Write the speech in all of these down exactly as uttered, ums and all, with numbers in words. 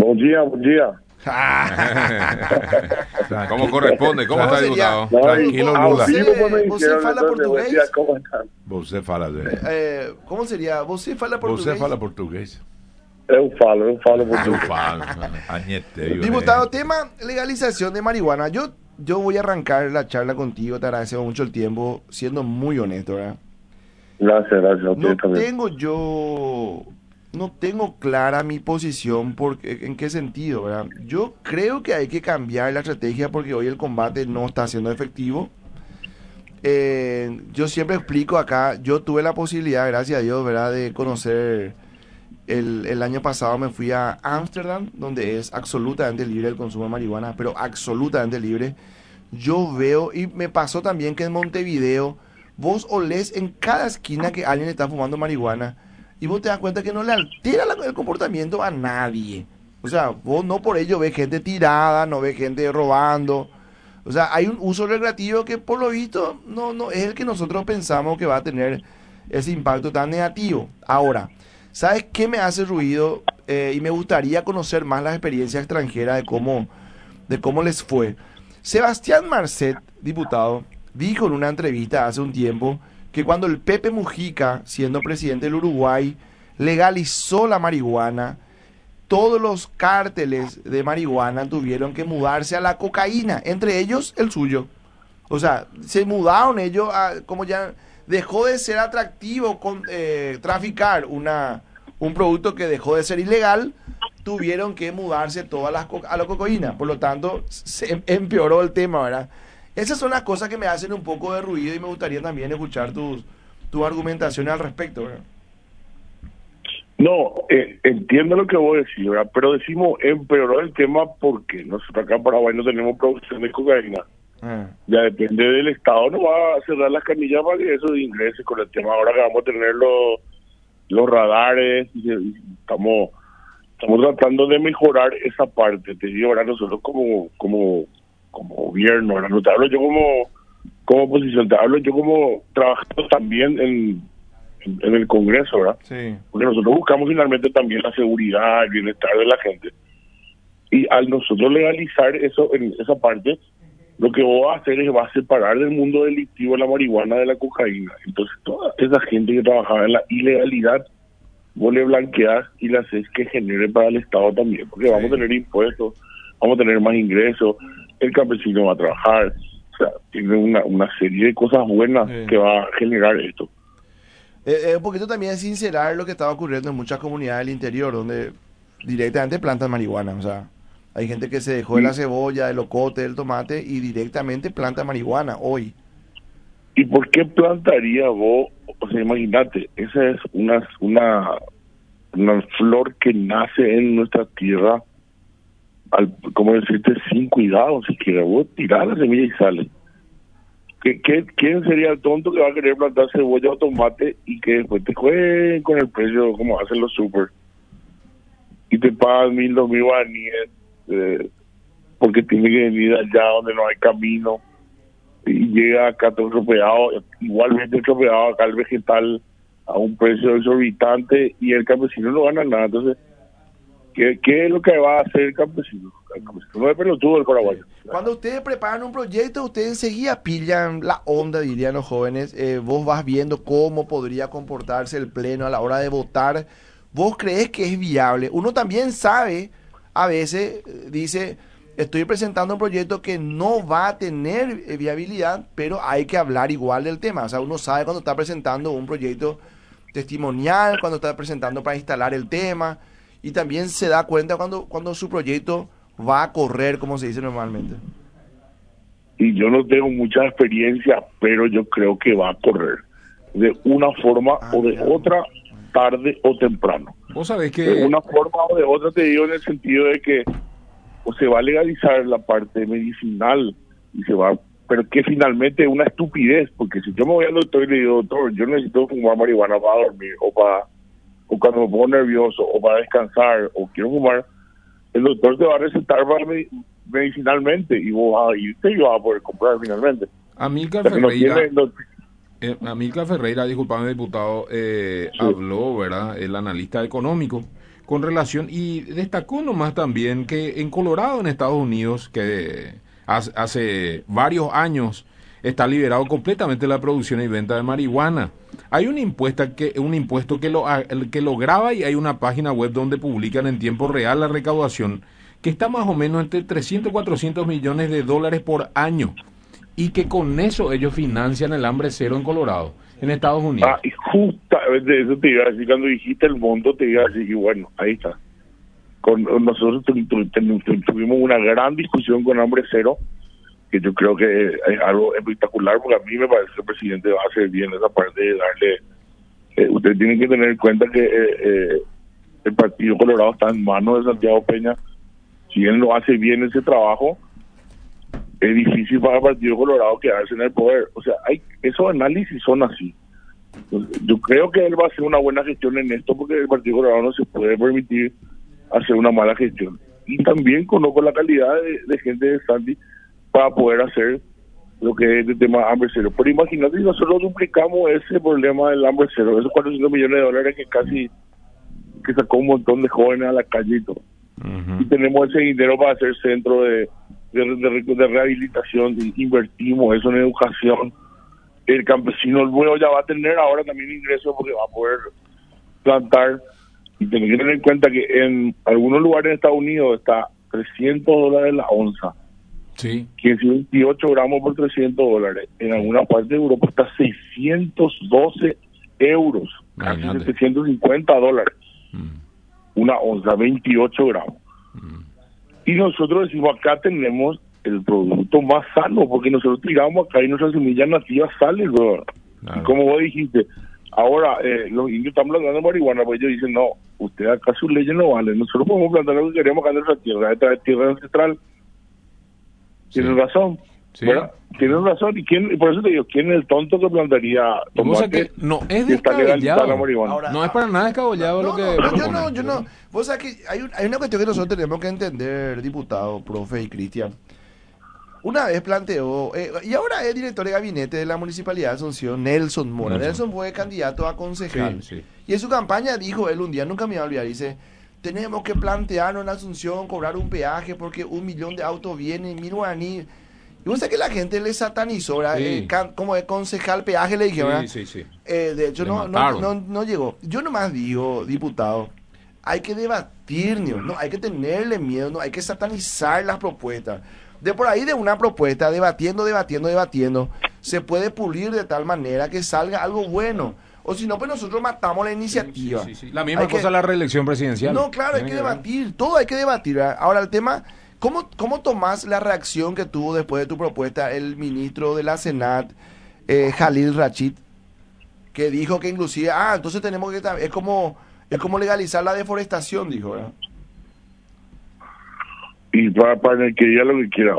Buen día, buen día. ¿Cómo corresponde? ¿Cómo está, diputado? No, Tranquilo, a Lula. vivo pues me Você dijeron, fala entonces, buen día, português? ¿cómo están? Você fala, Zé. É, como seria? Você fala português? Você fala português? Eu falo, eu falo Eu português. falo. Añeteio, Diputado, né? tema legalización de marihuana. Yo, yo voy a arrancar la charla contigo, te agradecemos mucho el tiempo, siendo muy honesto, ¿verdad? Gracias, gracias a No ustedes también. tengo yo, no tengo clara mi posición, porque, ¿en qué sentido, verdad? Yo creo que hay que cambiar la estrategia porque hoy el combate no está siendo efectivo. Eh, yo siempre explico acá, yo tuve la posibilidad, gracias a Dios, ¿verdad?, de conocer, el, el año pasado me fui a Ámsterdam, donde es absolutamente libre el consumo de marihuana, pero absolutamente libre. Yo veo, y me pasó también que en Montevideo, vos olés en cada esquina que alguien está fumando marihuana, y vos te das cuenta que no le altera la- el comportamiento a nadie. O sea, vos no por ello ves gente tirada, no ves gente robando. O sea, hay un uso recreativo que por lo visto no, no es el que nosotros pensamos que va a tener ese impacto tan negativo. Ahora, ¿sabes qué me hace ruido? Eh, y me gustaría conocer más las experiencias extranjeras de cómo, de cómo les fue. Sebastián Marcet, diputado, dijo en una entrevista hace un tiempo que cuando el Pepe Mujica, siendo presidente del Uruguay, legalizó la marihuana, todos los cárteles de marihuana tuvieron que mudarse a la cocaína, entre ellos el suyo. O sea, se mudaron ellos a, como ya dejó de ser atractivo con, eh, traficar una, un producto que dejó de ser ilegal, tuvieron que mudarse todas las co- a la cocaína. Por lo tanto, se em- empeoró el tema, ¿verdad? Esas son las cosas que me hacen un poco de ruido y me gustaría también escuchar tus, tus argumentaciones al respecto, ¿verdad? No, eh, entiendo lo que vos decís, ¿verdad? Pero decimos empeoró el tema porque nosotros acá en Paraguay no tenemos producción de cocaína. Ah. Ya depende del Estado, no va a cerrar las canillas para que eso ingrese con el tema. Ahora que vamos a tener los, los radares, y, y estamos estamos tratando de mejorar esa parte. Te digo, ahora nosotros como como como gobierno, ahora no te hablo yo como como oposición, te hablo yo como trabajando también en, en, en el Congreso, ¿verdad? Sí. Porque nosotros buscamos finalmente también la seguridad, el bienestar de la gente. Y al nosotros legalizar eso en esa parte, lo que vos vas a hacer es vas a separar del mundo delictivo la marihuana de la cocaína. Entonces toda esa gente que trabajaba en la ilegalidad, vos le blanqueás y le haces que genere para el Estado también, porque Sí. vamos a tener impuestos, vamos a tener más ingresos, el campesino va a trabajar, o sea, tiene una, una serie de cosas buenas Sí. que va a generar esto. Eh, eh, un poquito también sincerar lo que estaba ocurriendo en muchas comunidades del interior, donde directamente plantan marihuana. O sea, hay gente que se dejó de la cebolla, del locote, del tomate y directamente planta marihuana hoy. ¿Y por qué plantaría vos? O sea, imagínate, esa es una, una, una flor que nace en nuestra tierra, al, como decirte, sin cuidado, siquiera vos tirás la semilla y sale. ¿Qué, qué, ¿Quién sería el tonto que va a querer plantar cebolla o tomate y que después te jueguen con el precio como hacen los super? Y te pagan mil, dos mil guaraníes, eh, porque tiene que venir allá donde no hay camino. Y llega acá todo estropeado, igualmente estropeado acá el vegetal a un precio exorbitante y el campesino no gana nada. Entonces, ¿qué, qué es lo que va a hacer el campesino? El campesino no es pelotudo el paraguayo. Cuando ustedes preparan un proyecto, ustedes enseguida pillan la onda, dirían los jóvenes. Eh, vos vas viendo cómo podría comportarse el pleno a la hora de votar. ¿Vos crees que es viable? Uno también sabe, a veces, eh, dice, estoy presentando un proyecto que no va a tener eh, viabilidad, pero hay que hablar igual del tema. O sea, uno sabe cuando está presentando un proyecto testimonial, cuando está presentando para instalar el tema, y también se da cuenta cuando, cuando su proyecto va a correr, como se dice normalmente. Y yo no tengo mucha experiencia, pero yo creo que va a correr de una forma Ah, o de mira. otra, tarde o temprano. Vos sabés De que... una forma o de otra, te digo, en el sentido de que o se va a legalizar la parte medicinal y se va, pero que finalmente es una estupidez, porque si yo me voy al doctor y le digo, doctor, yo necesito fumar marihuana para dormir o para o cuando me pongo nervioso o para descansar o quiero fumar, el doctor te va a recetar para medi- medicinalmente y vos vas a irte y vas a poder comprar finalmente. Amílcar O sea, que no Ferreira, tiene- no- eh, Amílcar Ferreira, disculpame, diputado, eh, Sí. habló, ¿verdad? El analista económico, con relación, y destacó nomás también que en Colorado, en Estados Unidos, que hace, hace varios años está liberado completamente la producción y venta de marihuana. Hay un impuesto que un impuesto que lo que lo graba, y hay una página web donde publican en tiempo real la recaudación, que está más o menos entre trescientos, cuatrocientos millones de dólares por año, y que con eso ellos financian el hambre cero en Colorado, en Estados Unidos. Ah, y justamente eso te iba a decir, cuando dijiste el mundo, te iba a decir, y bueno, ahí está. Con nosotros tu, tu, tu, tuvimos una gran discusión con hambre cero, que yo creo que es algo espectacular, porque a mí me parece que el presidente va a hacer bien esa parte de darle... Eh, ustedes tienen que tener en cuenta que eh, eh, el Partido Colorado está en manos de Santiago Peña. Si él no hace bien ese trabajo, es difícil para el Partido Colorado quedarse en el poder. O sea, hay esos análisis son así. Entonces, yo creo que él va a hacer una buena gestión en esto, porque el Partido Colorado no se puede permitir hacer una mala gestión. Y también conozco la calidad de, de gente de Sandy para poder hacer lo que es el tema hambre cero. Pero imagínate si nosotros duplicamos ese problema del hambre cero, esos cuatrocientos millones de dólares que casi que sacó un montón de jóvenes a la calle y todo. Uh-huh. Y tenemos ese dinero para hacer centro de, de, de, de rehabilitación, y invertimos eso en educación. El campesino luego ya va a tener ahora también ingresos porque va a poder plantar. Y tenemos que tener en cuenta que en algunos lugares de Estados Unidos está trescientos dólares la onza. Sí. Que es veintiocho gramos por trescientos dólares. En alguna parte de Europa está seiscientos doce euros, casi setecientos cincuenta dólares. Mm. Una onza, veintiocho gramos. Mm. Y nosotros decimos, acá tenemos el producto más sano, porque nosotros tiramos acá y nuestras semillas nativas salen, ¿verdad? Claro. Y como vos dijiste, ahora eh, los indios están plantando marihuana, pues ellos dicen, no, usted acá sus leyes no valen, nosotros podemos plantar lo que queremos acá en nuestra tierra, esta es tierra ancestral. Tienen sí. razón, sí. ¿verdad? Tienen razón, y quién, por eso te digo, ¿quién es el tonto que plantaría tomate? Que no es descabellado, ahora, no es para nada descabellado no, lo que... No, yo no, yo no, vos sabés que hay, un, hay una cuestión que nosotros tenemos que entender, diputado, profe y Cristian. Una vez planteó, eh, y ahora es director de gabinete de la Municipalidad de Asunción, Nelson Mora. Nelson, Nelson fue candidato a concejal. Sí, sí. Y en su campaña dijo, él un día, nunca me voy a olvidar, dice... Tenemos que plantearnos en Asunción, cobrar un peaje porque un millón de autos vienen, mil guaraní. Y vos sabés que la gente le satanizó, ¿verdad? Sí. Eh, can, como de concejal peaje le dije, ¿verdad? Sí, sí, sí. Eh, de hecho, no, no, no, no llegó. Yo nomás digo, diputado, hay que debatir, no, hay que tenerle miedo, no hay que satanizar las propuestas. De por ahí de una propuesta, debatiendo, debatiendo, debatiendo, se puede pulir de tal manera que salga algo bueno. O si no, pues nosotros matamos la iniciativa. Sí, sí, sí. La misma hay cosa que... la reelección presidencial. No, claro, hay que, que debatir, todo hay que debatir. ¿Verdad? Ahora, el tema, ¿cómo, ¿cómo tomás la reacción que tuvo después de tu propuesta el ministro de la Senat, eh, Jalil Rachid, que dijo que inclusive, ah, entonces tenemos que, es como, es como legalizar la deforestación, dijo, ¿verdad? Y para, para el que diga lo que quiera.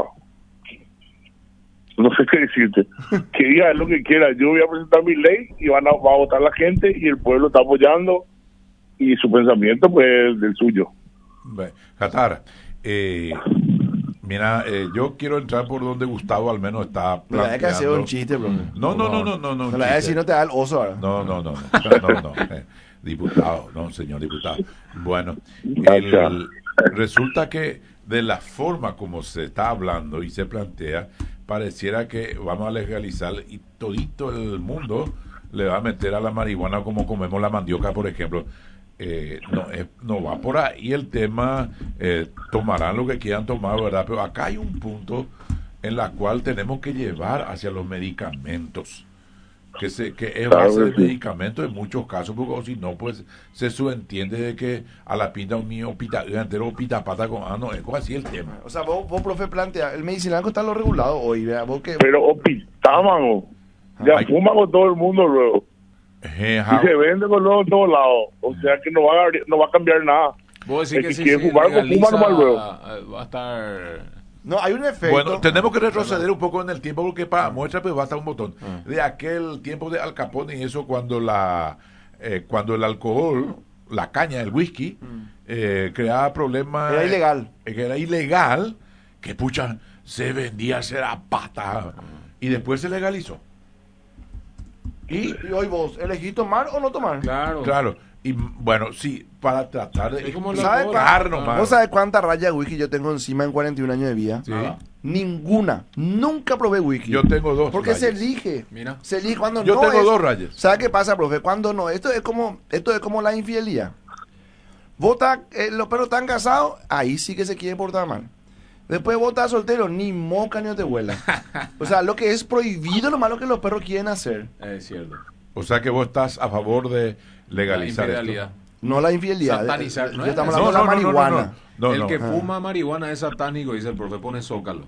No sé qué decirte. Que diga lo que quiera. Yo voy a presentar mi ley y van a, va a votar la gente y el pueblo está apoyando y su pensamiento pues es del suyo. Qatar, eh, mira, eh, yo quiero entrar por donde Gustavo al menos está planteando. No hay que hacer un chiste, bro. No, no, no, no, no. No, no la decir no te da el oso ahora. No, no, no, no, no, no, eh, diputado, no, señor diputado. Bueno, el, resulta que de la forma como se está hablando y se plantea, pareciera que vamos a legalizar y todito el mundo le va a meter a la marihuana como comemos la mandioca, por ejemplo. Eh, no, eh, no va por ahí el tema, eh, tomarán lo que quieran tomar, ¿verdad? Pero acá hay un punto en la cual tenemos que llevar hacia los medicamentos, que se que es base de medicamentos en muchos casos, porque o si no, pues se subentiende de que a la pinta un niño pita entero pita pata con ah no, es así el tema. O sea, vos, vos profe, plantea, el medicinal está lo regulado hoy, ¿verdad? ¿Vos que... Pero opitamos, ya ah, fuman con todo el mundo luego. Eh, y se vende con luego en todos lados, o sea que no va a, no va a cambiar nada. Vos decís que, que si quiere fumar, con fuma nomás luego. Va a estar... No, hay un efecto. Bueno, tenemos que retroceder un poco en el tiempo porque para muestra pues basta un botón. Uh-huh. De aquel tiempo de Al Capone y eso cuando la eh, cuando el alcohol, la caña, el whisky, uh-huh. eh, creaba problemas. Era ilegal. Eh, que era ilegal, que pucha, se vendía, se era pata. Uh-huh. Y después se legalizó. Y, y hoy vos, ¿elegís tomar o no tomar? Claro. Claro. Y bueno, sí, para tratar de Es como la ¿Sabe cola. explicar Ah. nomás. ¿Vos sabés cuántas rayas de whisky yo tengo encima en cuarenta y un años de vida? Sí. Ah. Ninguna. Nunca probé whisky. Yo tengo dos Porque se rayas. elige. Mira. Se elige cuando Yo no tengo es- dos rayas. ¿Sabe qué pasa, profe? Cuando no. Esto es como, esto es como la infidelidad. Vos estás, eh, los perros están casados, ahí sí que se quieren portar mal. Después vos estás soltero, ni moca ni te vuela. O sea, lo que es prohibido, lo malo que los perros quieren hacer. Es cierto. O sea que vos estás a favor de legalizar La esto. infidelidad. No la infidelidad. Satanizar, eh, ¿no ya es? estamos No, hablando de la marihuana. No, el no. que Ah. fuma marihuana es satánico, dice el profe, pone zócalo.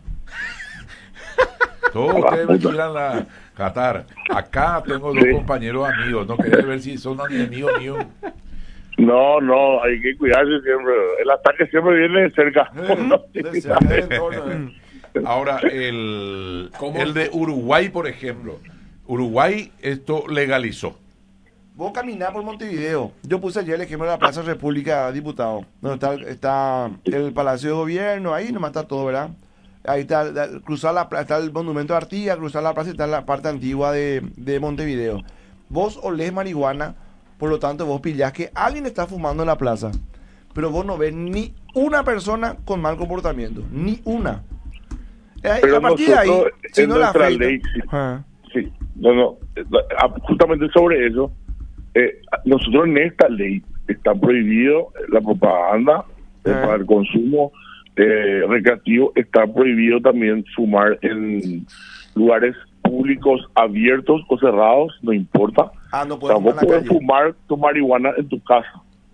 Todos ustedes me tiran la Qatar. Acá tengo dos Sí. compañeros amigos. No quería ver si son enemigos míos. No, no, hay que cuidarse siempre. El ataque siempre viene de cerca. De cerca del entorno, eh. Ahora, el, ¿Cómo? el de Uruguay, por ejemplo. Uruguay esto legalizó. Vos caminás por Montevideo. Yo puse ayer el ejemplo de la Plaza República, diputado. Donde está, está el Palacio de Gobierno, ahí nomás está todo, ¿verdad? Ahí está, da- cruzar la, pla- está el Monumento de Artigas, cruzar la plaza y está la parte antigua de, de Montevideo. Vos olés marihuana, por lo tanto vos pillás que alguien está fumando en la plaza. Pero vos no ves ni una persona con mal comportamiento. Ni una. Eh, Pero a partir de ahí, nosotros, si en no la nuestra afecta- ley, sí. Ah. Sí, no, no. eh, ah, Justamente sobre eso, eh, nosotros en esta ley está prohibido la propaganda eh, Ah. para el consumo eh, recreativo, está prohibido también fumar en lugares públicos abiertos o cerrados, no importa. Ah, no puedes Tampoco fumar en la puedes calle. fumar tu marihuana en tu casa,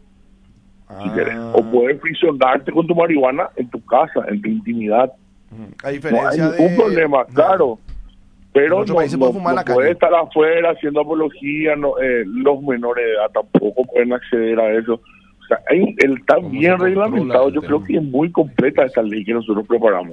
si Ah. querés. O puedes frisionarte con tu marihuana en tu casa, en tu intimidad. A No hay diferencia ningún de... problema, No. claro. Pero En otros no, países no, puede fumar en no la calle. puede estar afuera haciendo apología, no, eh, los menores de edad tampoco pueden acceder a eso. O sea, hay, un- el, está ¿Cómo se bien controla reglamentado. el Yo tema? creo que es muy completa esta ley que nosotros preparamos.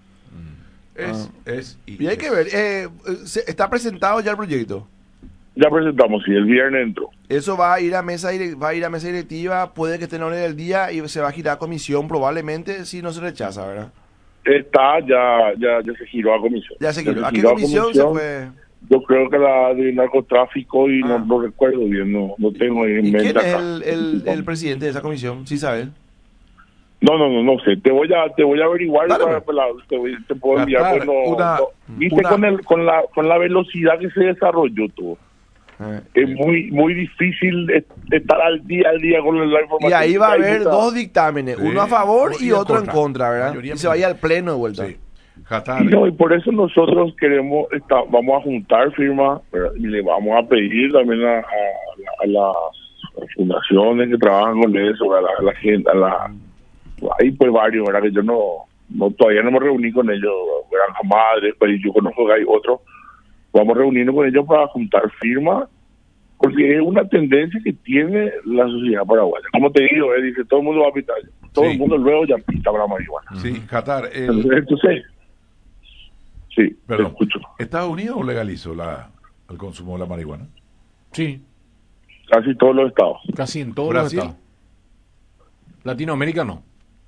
Es, es, Y hay que ver, eh, se- está presentado ya el proyecto. Ya presentamos, sí, el viernes entró. Eso va a ir a mesa dire- va a ir a mesa directiva, puede que esté en la orden del día y se va a girar a comisión probablemente si no se rechaza, ¿verdad? Está, ya, ya, ya se giró a comisión. Ya se giró. ¿A qué giró comisión se fue? Yo creo que la de narcotráfico y Ah. no, no recuerdo bien, no, no tengo ahí en ¿Y mente quién es acá. el, el, el presidente de esa comisión? ¿Sí sabe él? No, no, no, no sé. Te voy a, te voy a averiguar. Dale, para- pues. para- te, voy- te puedo enviar. Qatar, pues, no- una- no. Viste una- con el, con la, con la velocidad que se desarrolló todo. Eh. Es muy, muy difícil es- estar al día al día con la información. Y ahí va a Hay haber mucha- dos dictámenes, Sí, uno a favor uno y y en otro en contra. contra, ¿verdad? Mayoría Y se vaya al pleno de vuelta. Sí. Qatar. Y, no, y por eso nosotros queremos, está- vamos a juntar firmas, ¿verdad? Y le vamos a pedir también a, a- a las fundaciones que trabajan con eso, a la, a la gente, a la, hay pues varios, ¿verdad? Que yo no, no todavía no me reuní con ellos, Granja Madre, pero yo conozco que hay otros, vamos a reunirnos con ellos para juntar firmas, porque es una tendencia que tiene la sociedad paraguaya. Como te digo, eh, dice, todo el mundo va a pitar, todo Sí. el mundo luego ya pita para la marihuana. Sí, Qatar. el- Entonces, entonces, sí, te perdón. escucho. ¿Estados Unidos legalizó la, el consumo de la marihuana? Sí, Casi todos los estados. casi en todos ¿Brasil? los estados. Latinoamérica no.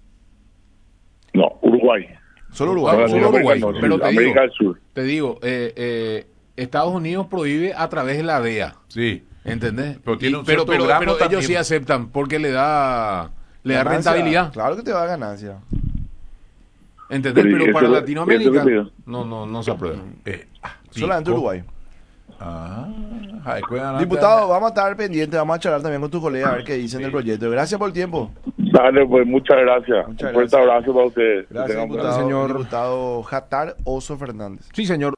No, Uruguay. Solo Ah, Uruguay. No, solo América Uruguay, no, pero te América digo- del Sur. Te digo, eh, eh, Estados Unidos prohíbe a través de la D E A, Sí. ¿entendés? Pero tiene Y- un pero, cierto pero, gramo pero también. ellos sí aceptan porque le da le da Ganancia, rentabilidad, Claro que te va a ganancia. ¿entendés? Pero, Pero, ¿y para eso- Latinoamérica eso qué pido? no no no se aprueba. Eh, ah, Solamente sí, Uruguay. Ah, ay, cuidan Diputado, vamos a estar pendientes, vamos a charlar también con tus colegas a ver qué dicen del proyecto. Gracias por el tiempo. Dale, pues muchas gracias. Muchas Un fuerte gracias. abrazo para ustedes. Que Gracias, tengan buen diputado, señor. diputado Jatar Oso Fernández. Sí, señor.